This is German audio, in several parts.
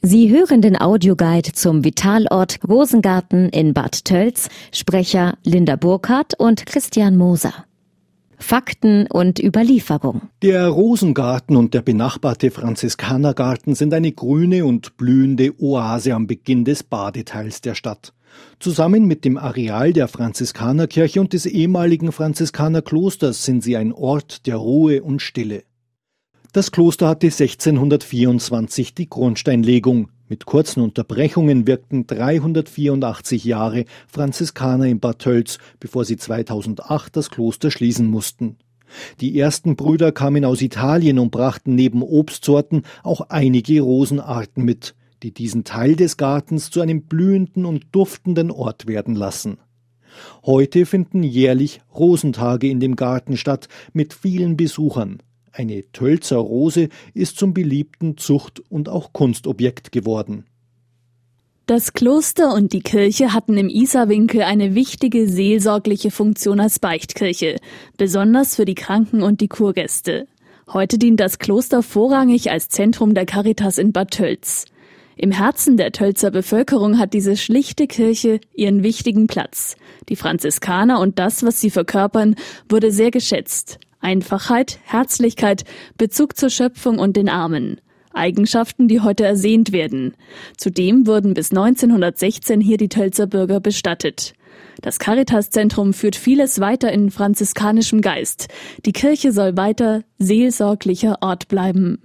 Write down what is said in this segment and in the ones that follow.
Sie hören den Audioguide zum Vitalort Rosengarten in Bad Tölz, Sprecher Linda Burkhardt und Christian Moser. Fakten und Überlieferung. Der Rosengarten und der benachbarte Franziskanergarten sind eine grüne und blühende Oase am Beginn des Badeteils der Stadt. Zusammen mit dem Areal der Franziskanerkirche und des ehemaligen Franziskanerklosters sind sie ein Ort der Ruhe und Stille. Das Kloster hatte 1624 die Grundsteinlegung. Mit kurzen Unterbrechungen wirkten 384 Jahre Franziskaner in Bad Tölz, bevor sie 2008 das Kloster schließen mussten. Die ersten Brüder kamen aus Italien und brachten neben Obstsorten auch einige Rosenarten mit, die diesen Teil des Gartens zu einem blühenden und duftenden Ort werden lassen. Heute finden jährlich Rosentage in dem Garten statt, mit vielen Besuchern. Eine Tölzer Rose ist zum beliebten Zucht- und auch Kunstobjekt geworden. Das Kloster und die Kirche hatten im Isarwinkel eine wichtige seelsorgliche Funktion als Beichtkirche, besonders für die Kranken und die Kurgäste. Heute dient das Kloster vorrangig als Zentrum der Caritas in Bad Tölz. Im Herzen der Tölzer Bevölkerung hat diese schlichte Kirche ihren wichtigen Platz. Die Franziskaner und das, was sie verkörpern, wurde sehr geschätzt. Einfachheit, Herzlichkeit, Bezug zur Schöpfung und den Armen. Eigenschaften, die heute ersehnt werden. Zudem wurden bis 1916 hier die Tölzer Bürger bestattet. Das Caritas-Zentrum führt vieles weiter in franziskanischem Geist. Die Kirche soll weiter seelsorglicher Ort bleiben.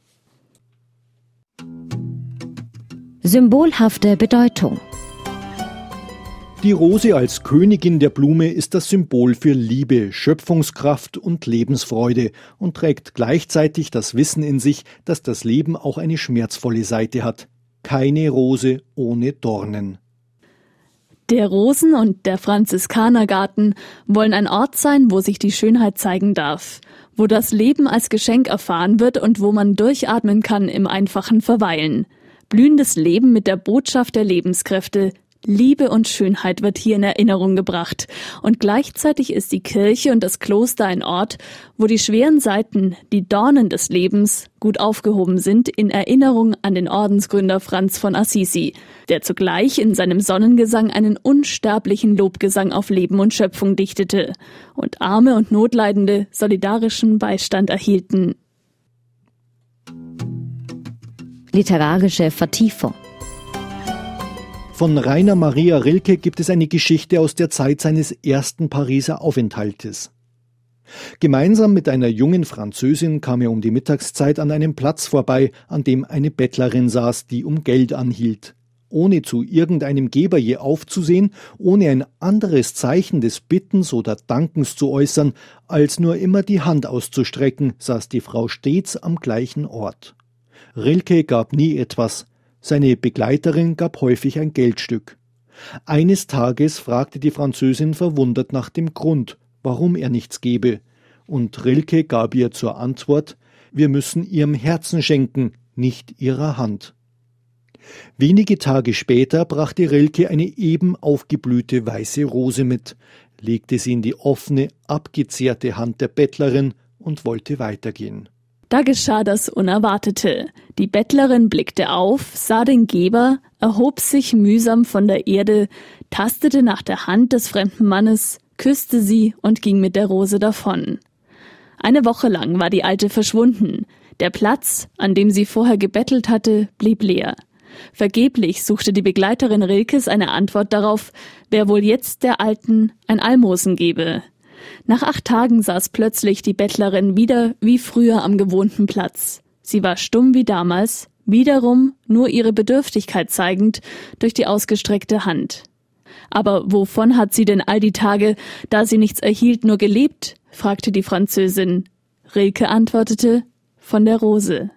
Symbolhafte Bedeutung. Die Rose als Königin der Blume ist das Symbol für Liebe, Schöpfungskraft und Lebensfreude und trägt gleichzeitig das Wissen in sich, dass das Leben auch eine schmerzvolle Seite hat. Keine Rose ohne Dornen. Der Rosen- und der Franziskanergarten wollen ein Ort sein, wo sich die Schönheit zeigen darf, wo das Leben als Geschenk erfahren wird und wo man durchatmen kann im einfachen Verweilen. Blühendes Leben mit der Botschaft der Lebenskräfte. Liebe und Schönheit wird hier in Erinnerung gebracht. Und gleichzeitig ist die Kirche und das Kloster ein Ort, wo die schweren Seiten, die Dornen des Lebens, gut aufgehoben sind in Erinnerung an den Ordensgründer Franz von Assisi, der zugleich in seinem Sonnengesang einen unsterblichen Lobgesang auf Leben und Schöpfung dichtete und Arme und Notleidende solidarischen Beistand erhielten. Literarische Vertiefung. Von Rainer Maria Rilke gibt es eine Geschichte aus der Zeit seines ersten Pariser Aufenthaltes. Gemeinsam mit einer jungen Französin kam er um die Mittagszeit an einem Platz vorbei, an dem eine Bettlerin saß, die um Geld anhielt. Ohne zu irgendeinem Geber je aufzusehen, ohne ein anderes Zeichen des Bittens oder Dankens zu äußern, als nur immer die Hand auszustrecken, saß die Frau stets am gleichen Ort. Rilke gab nie etwas. Seine Begleiterin gab häufig ein Geldstück. Eines Tages fragte die Französin verwundert nach dem Grund, warum er nichts gebe, und Rilke gab ihr zur Antwort: Wir müssen ihrem Herzen schenken, nicht ihrer Hand. Wenige Tage später brachte Rilke eine eben aufgeblühte weiße Rose mit, legte sie in die offene, abgezehrte Hand der Bettlerin und wollte weitergehen. Da geschah das Unerwartete. Die Bettlerin blickte auf, sah den Geber, erhob sich mühsam von der Erde, tastete nach der Hand des fremden Mannes, küsste sie und ging mit der Rose davon. Eine Woche lang war die Alte verschwunden. Der Platz, an dem sie vorher gebettelt hatte, blieb leer. Vergeblich suchte die Begleiterin Rilkes eine Antwort darauf, wer wohl jetzt der Alten ein Almosen gebe. Nach 8 Tagen saß plötzlich die Bettlerin wieder wie früher am gewohnten Platz. Sie war stumm wie damals, wiederum nur ihre Bedürftigkeit zeigend durch die ausgestreckte Hand. Aber wovon hat sie denn all die Tage, da sie nichts erhielt, nur gelebt? Fragte die Französin. Rilke antwortete: Von der Rose.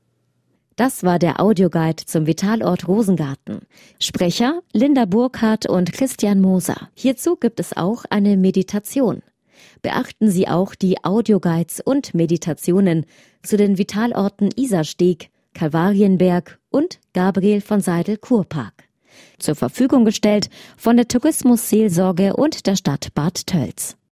Das war der Audioguide zum Vitalort Rosengarten. Sprecher Linda Burkhardt und Christian Moser. Hierzu gibt es auch eine Meditation. Beachten Sie auch die Audioguides und Meditationen zu den Vitalorten Isarsteg, Kalvarienberg und Gabriel von Seidel Kurpark. Zur Verfügung gestellt von der Tourismusseelsorge und der Stadt Bad Tölz.